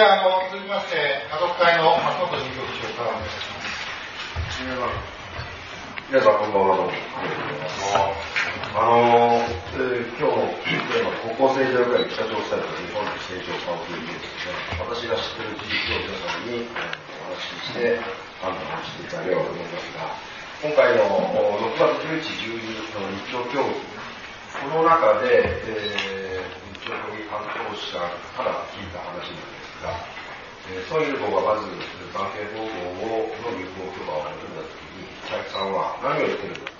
は続きまして、家族会の松本事務局長からお願いします。 皆さん、こんばんは。どうも。今日のテーマ、国交正常化に北朝鮮と日本の正常化をというですね、私が知っている事実を皆さんにお話しして、判断をしていただければと思いますが、今回の6月11、12の日朝協議、この中で、日朝協議担当者から聞いた話なんですが、ソン・イルボがまず関係方法の有効許可を求めたときに、佐伯さんは何を言ってるのか。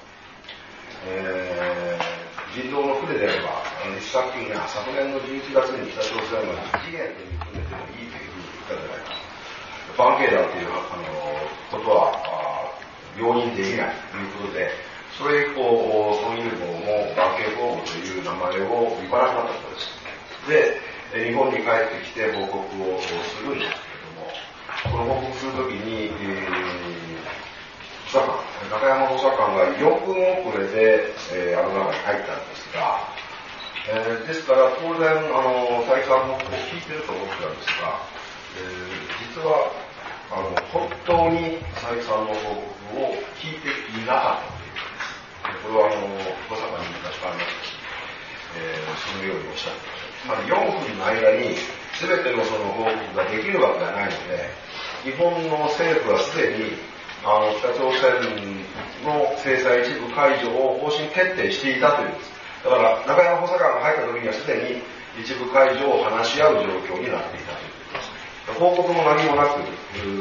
人道の船であれば、昨年の11月に北朝鮮は1次元という船でもいいというふうに言ったじゃないか。バンケーダーということは容認できないということで、それ以降、ソン・イルボもバンケー方法という名前を言わなかったそうです。で、日本に帰ってきて報告をするんですけれども、この報告するときに、中山補佐官が4分遅れで、あの中に入ったんですが、ですから当然、佐伯さんのことを聞いてると思ってたんですが、実は本当に佐伯さんの報告を聞いていなかったということです。これは補佐官に確かめましたし、そのようにおっしゃってました。つまり4分の間に全てのその報告ができるわけではないので、日本の政府はすでに北朝鮮の制裁一部解除を方針決定していたというんです。だから中山補佐官が入った時にはすでに一部解除を話し合う状況になっていたということです。報告も何もなく、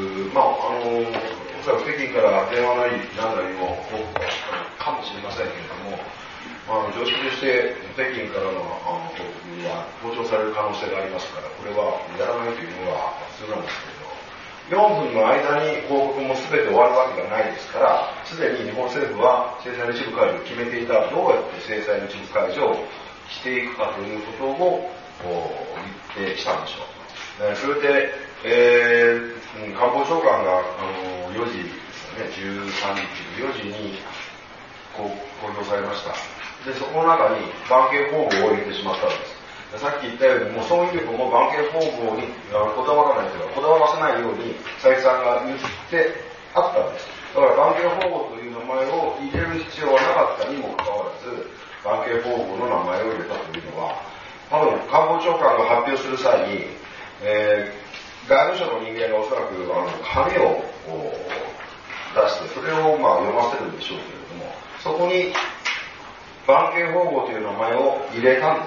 おそらく北京から電話なり何なりの報告がかもしれませんけれども、常識として北京からの報告は盗聴される可能性がありますから、これはやらないというのが普通なんですけれど、4分の間に報告も全て終わるわけがないですから、すでに日本政府は制裁の一部解除を決めていた。どうやって制裁の一部解除をしていくかということを言ってきたんでしょう。それで、官房長官が4時ですよね、13日の4時に公表されました。で、そこの中に関係方法を入れてしまったんです。さっき言ったように、もうそういうも関係方法にこだわらないというか、こだわらせないように佐伯さんが言ってあったんです。だから関係方法という名前を入れる必要はなかったにもかかわらず、関係方法の名前を入れたというのは、多分官房長官が発表する際に、外務省の人間がおそらく紙を出して、それを読ませるんでしょうけれども、そこに関係方法という名前を入れたんです。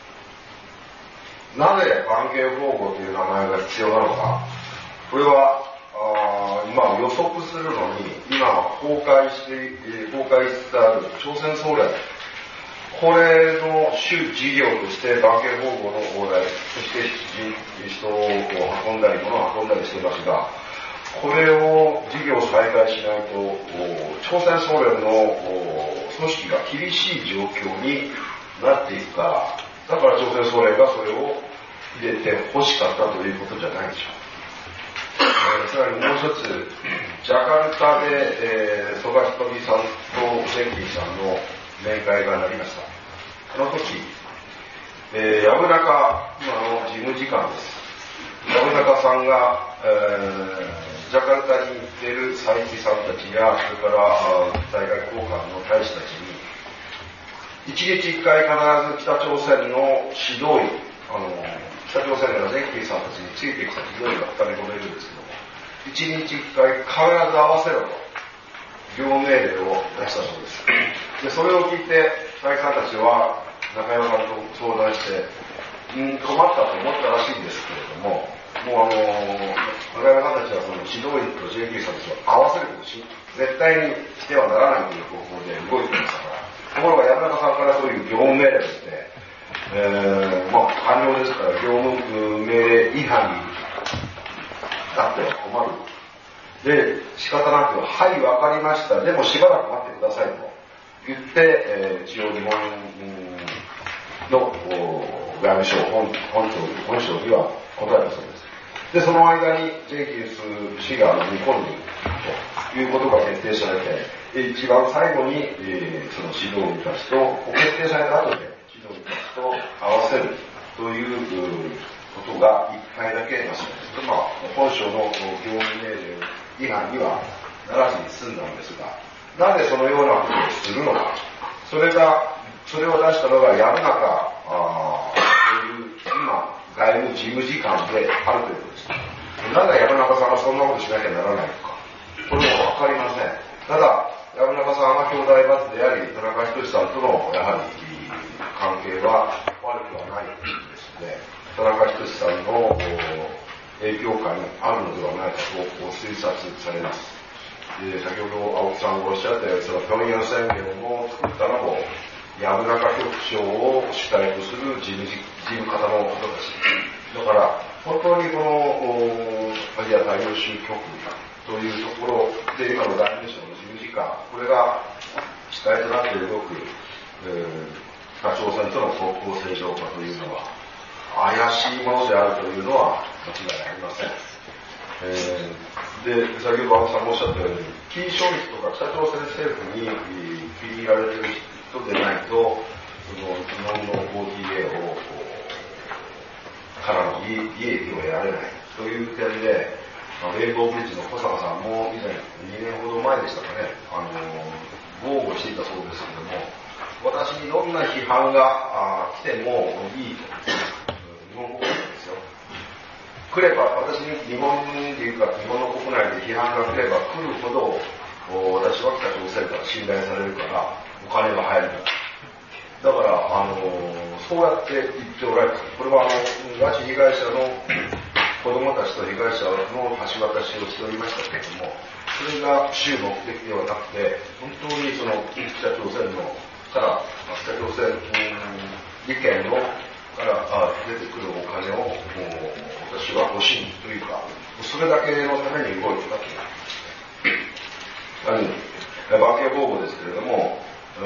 なぜ関係方法という名前が必要なのか。これは予測するのに今崩壊しつつある朝鮮総連、これの主事業として関係方法の往来、そして人を運んだり物を運んだりしていますが、これを事業再開しないと朝鮮総連の組織が厳しい状況になっていくから、だから朝鮮総連がそれを入れて欲しかったということじゃないでしょう。さらにもう一つ、ジャカルタで、ソガヒトビさんとジェンキンさんの面会がなりました。この時、薮中、今の事務次官です。薮中さんが、ジャカルタに行っている佐伯さんたちや、それから在外公館の大使たちに、一日一回必ず北朝鮮の指導員、北朝鮮のジェンキンさんたちについてきた指導員が2人もいるんですけども、一日一回必ず合わせろと、業務命令を出したそうです。で、それを聞いて、佐伯さんたちは中山さんと相談して、困ったと思ったらしいんですけれども、もう中山さんたちはその指導員と JK さんたちを合わせること絶対にしてはならないという方向で動いていましたから、ところが山中さんからそういう業務命令をして、官僚ですから業務命令違反になっては困る。で、仕方なく、はい、わかりました。でもしばらく待ってくださいと言って、一応日本の外務省本省には答えたそうです。で、その間にジェイキンス氏が日本に行くということが決定されて、一番最後に、その指導員たちと、決定された後で指導員たちと合わせるということが1回だけなしです。本省の業務命令違反にはならずに済んだんですが、なぜそのようなことをするのか、それを出したのが世の中という今外務事務次官であるということです。なぜ山中さんがそんなことしなきゃならないのか、これもわかりません。ただ山中さんは兄弟罰であり、田中仁さんとのやはり関係は悪くはないということですので、田中仁さんの影響下にあるのではないかと推察されます。先ほど青木さんがおっしゃったように、その平壌宣言を作ったのも藪中局長を主体とする事務方の方たちだから、本当にこのアジア大洋州局というところで今の外務省の事務次官、これが主体となって動く、北朝鮮との国交正常化というのは怪しいものであるというのは間違いありません。で、先ほど青木さんもおっしゃったように、キー・ショルツとか北朝鮮政府に気に入られている人でないと、その日本の OTA からの利益を得られないという点で、レインボーブリッジの小坂さんも以前2年ほど前でしたかね、豪語していたそうですけれども、私にどんな批判が来てもいいと、日本国内ですよ。来れば、私に日本でいうか、日本の国内で批判が来れば来るほど、私は北朝鮮から信頼されるから、お金が入るんだ。だから、そうやって言っておられます。これは、拉致被害者の子供たちと被害者の橋渡しをしておりましたけれども、それが主目的ではなくて、本当にその北朝鮮のから、北朝鮮利権のから出てくるお金を私は欲しいというか、それだけのために動いてたという。馬券方法ですけれども、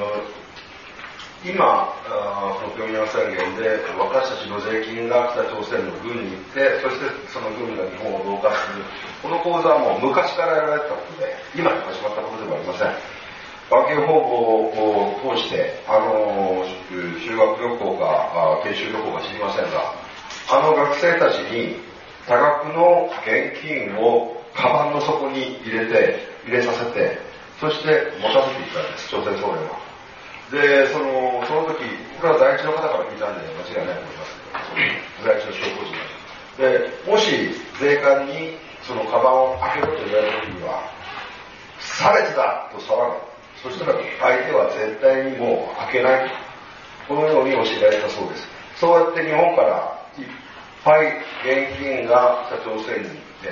今、この平壌宣言で私たちの税金が北朝鮮の軍に行って、そしてその軍が日本を同化する。この構図はもう昔からやられてたことで、今に始まったことではありません。馬券方法を通して、修学旅行か研修旅行か知りませんが、学生たちに多額の現金をカバンの底に入れさせて、そして持たせていったんです、朝鮮総連は。で、その時、これは在地の方から聞いたんで間違いないと思いますけど、在地の証拠人で、もし税関にそのカバンを開けろと言われた時には、差別だと騒ぐ。そしたら相手は絶対にもう開けない。このように教えられたそうです。そうやって日本からいっぱい現金が北朝鮮に行って、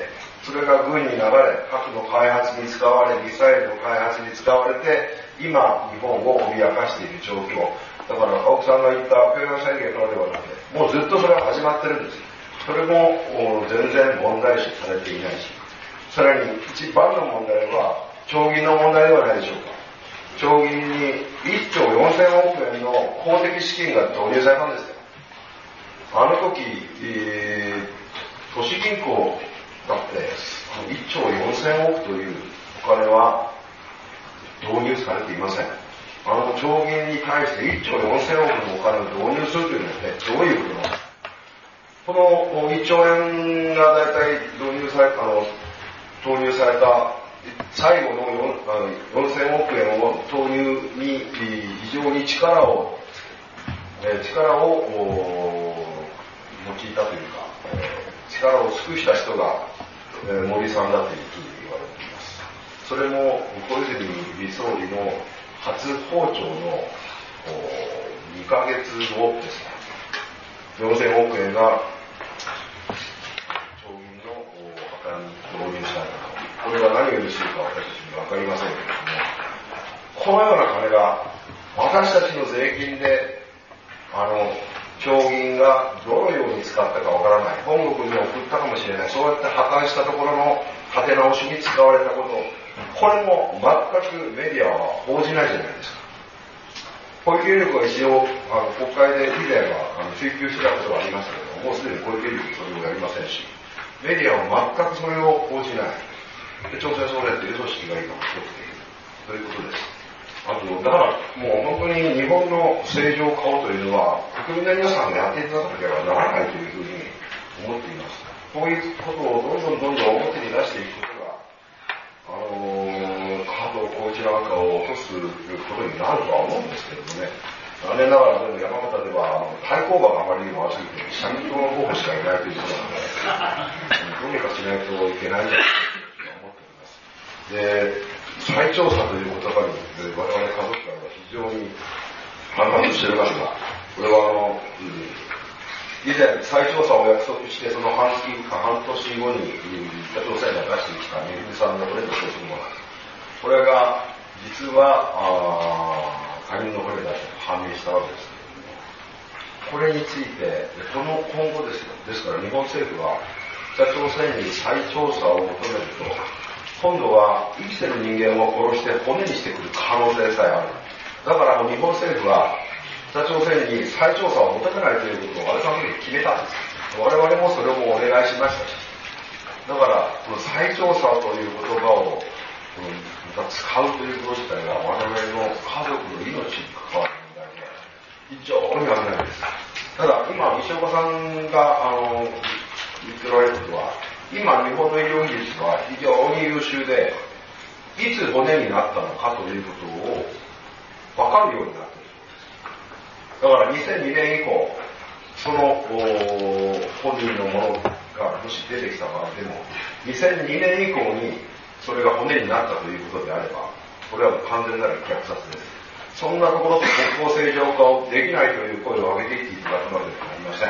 それが軍に流れ、核の開発に使われ、ミサイルの開発に使われて、今、日本を脅かしている状況。だから、青木さんが言った平壌宣言からではなくて、もうずっとそれは始まってるんです。それも全然問題視されていないし、さらに一番の問題は、町銀の問題ではないでしょうか。町銀に1兆4000億円の公的資金が導入されたんですよ。あの時、都市銀行だって1兆4000億というお金は導入されていません。町銀に対して1兆4000億のお金を導入するというのはどういうことなのか。この1兆円がだいたい投入された最後の4000億円を投入に非常に力を用いたというか、力を尽くした人が森さんだというふうに言われています。それも小泉理総理の初訪朝の2ヶ月後ですね。4000億円が町銀の墓に導入された。これが何を意味するか私たちに分かりませんけれども、このような金が私たちの税金で町銀がどのように使ったか分からない、本国に送ったかもしれない、そうやって破壊したところの立て直しに使われたこと、これも全くメディアは報じないじゃないですか。小池百合子は一応国会で以前は追及してたことがありますけれども、もうすでに小池百合子それをやりませんし、メディアは全くそれを報じない。朝鮮総連という組織が今起きているということです。だからもう本当に日本の正常化をというのは国民の皆さんがやっていただかなければならないというふうに思っています。こういうことをどんどん表に出していくことが、加藤浩一なんかを落とすことになるとは思うんですけれどもね。残念ながらでも山形では対抗馬があまりにも多すぎて社民党の候補しかいないということなので、どうにかしないといけないんだと思っております。で、再調査という言葉に我々家族会は非常に反発しているわけだ。これは以前再調査を約束してその半年後に北朝鮮が出してきためぐみさんのこれと称するものなんです。これが実は他人のこれだと判明したわけです。これについて今後ですから日本政府は北朝鮮に再調査を求めると今度は生きてる人間を殺して骨にしてくる可能性さえある。だから日本政府は北朝鮮に再調査を求めないということを改めて決めたんです。我々もそれもお願いしましたし、だからこの再調査という言葉を使うということ自体が我々の家族の命に関わる問題で非常に危ないです。ただ今西岡さんが言っておられることは、今日本の医療技術は非常に優秀で、いつ骨になったのかということを分かるようになっている。だから2002年以降、その本人のものがもし出てきた場合でも、2002年以降にそれが骨になったということであれば、これは完全なる虐殺です。そんなところで国交正常化をできないという声を上げていっていただくまではありません。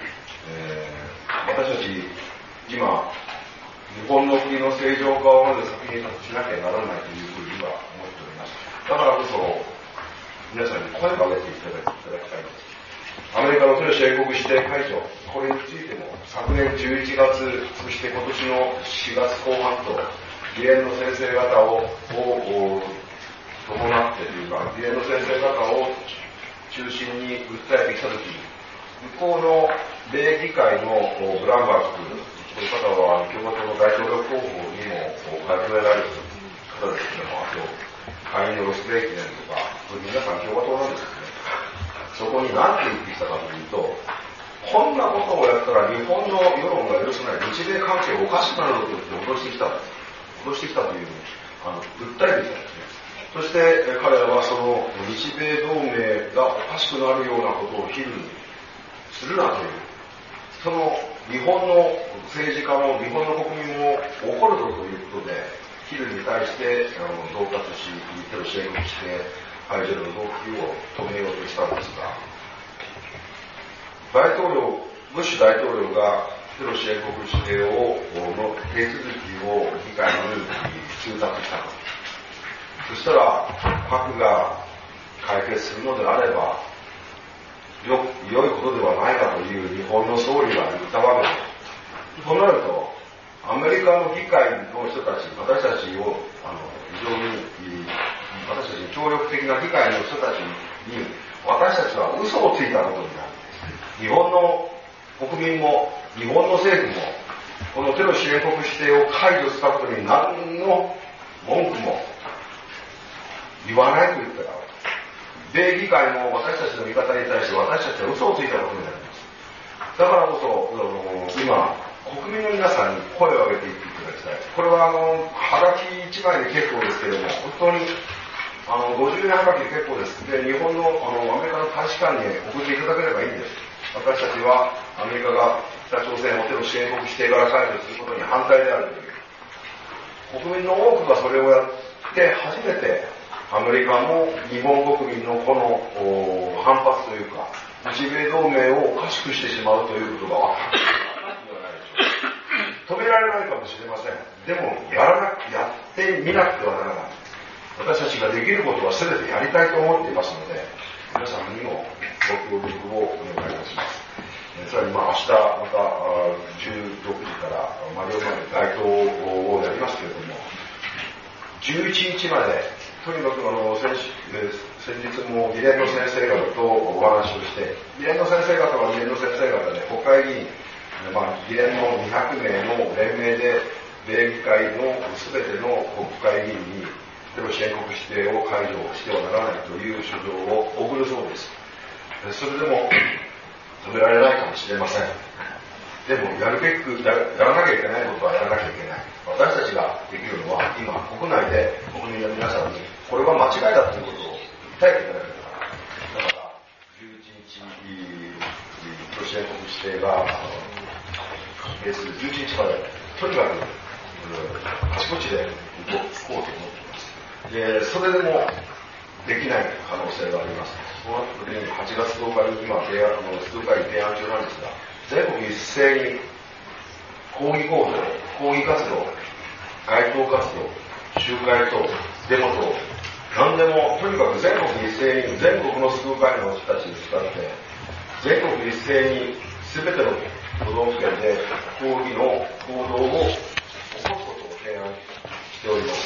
私たち今日本の国の正常化をまず先にしなきゃならないというふうには思っております。だからこそ皆さんに声を上げていただきたいです。アメリカの豊田英国指定会長、これについても昨年11月、そして今年の4月後半と議連の先生方を伴ってというか、議連の先生方を中心に訴えてきたときに、向こうの米議会のブランバークという方は共和党の大統領候補にも数えられる方ですけども、あと下院のロスベイキネンとか、これ皆さん共和党なんですよね。そこに何て言ってきたかというと、こんなことをやったら日本の世論が許せない、日米関係おかしくなると言って脅してきたという訴えてきたんですね。そして彼らはその日米同盟がおかしくなるようなことを非難するなという、その日本の政治家も日本の国民も怒るぞということで、ヒルに対して恫喝し、テロ支援して、排除の動機を止めようとしたんですが、ブッシュ大統領がテロ支援国指定の手続きを議会に通達したと。そしたら、核が解決するのであれば、良いことではないかという日本の総理が言ったわけです。となると、アメリカの議会の人たち、私たちに協力的な議会の人たちに、私たちは嘘をついたことになる。日本の国民も、日本の政府も、このテロ支援国指定を解除したことに何の文句も言わないと言ったら、米議会も私たちの味方に対して私たちは嘘をついたことになります。だからこそ、今、国民の皆さんに声を上げていっていただきたい。これははがき1枚で結構ですけれども、本当に50年はがきで結構です。で、日本のアメリカの大使館に送っていただければいいんです。私たちはアメリカが北朝鮮をテロ支援国指定から解除することに反対であるという。国民の多くがそれをやって初めて、アメリカも日本国民のこの反発というか、日米同盟をおかしくしてしまうということが分かるのではないでしょうか。止められないかもしれません。でもやってみなくてはならない。私たちができることは全てやりたいと思っていますので、皆さんにもご協力をお願いいたします。さらに明日また16時からマリオマで街頭をやりますけれども、11日までとにかく先日も議連の先生方とお話をして、議連の先生方は議連の先生方で国会議員、議連の200名の連名で米議会の全ての国会議員にテロ支援国指定を解除してはならないという書状を送るそうです。それでも止められないかもしれません。 でもやらなきゃいけないことはやらなきゃいけない。私たちができるのは、今、国内で国民の皆さんに、これは間違いだということを訴えていかなきゃいけない。だから、11日、ロシア国指定が、11日まで、とにかく、あちこちで動こうと思っています。で、それでもできない可能性があります。その時に8月10日に今、数回提案中なんですが、全国一斉に抗議行動、抗議活動、街頭活動、集会等、デモ等、何でも、とにかく全国一斉に、全国の数回の人たちに使って、全国一斉に全ての都道府県で抗議の行動を起こすことを提案しております。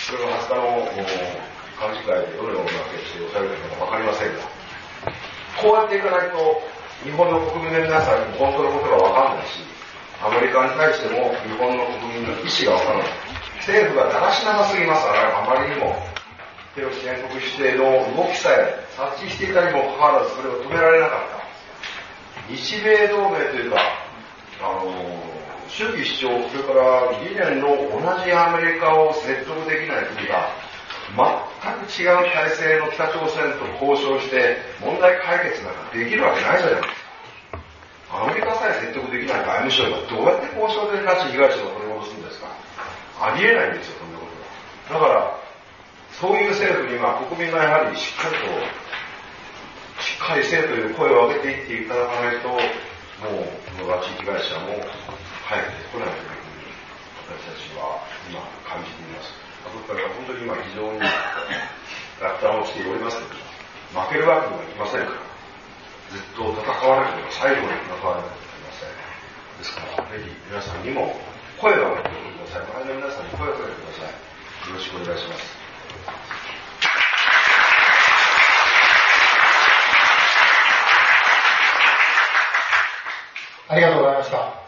それが20日の幹事会でどのような決定をされるのか分かりませんが、こうやっていかないと、日本の国民の皆さんにも本当のことが分かんないし、アメリカに対しても日本の国民の意思が分からない。政府がだらしなさすぎますから、あまりにもテロ支援国指定の動きさえ察知していたにもかかわらず、それを止められなかった。日米同盟というか、主義主張、それから理念の同じアメリカを説得できない国が、全く違う体制の北朝鮮と交渉して問題解決なんかできるわけないじゃないですか。アメリカさえ説得できない外務省がどうやって交渉で拉致被害者を取り戻すんですか。ありえないんですよ、そんなことは。だから、そういう政府には国民がやはりしっかりせえという声を上げていっていただかないと、もうこの拉致被害者も早く来ないというふうに私たちは今感じています。だから本当に今非常に落胆をしておりますけど、負けるわけにはいきませんから、ずっと戦わなければ最後まで戦わなければいけません。ですから、ぜひ皆さんにも声を上げてください。周りの皆さんに声をかけてください。よろしくお願いします。 ありがとうございました。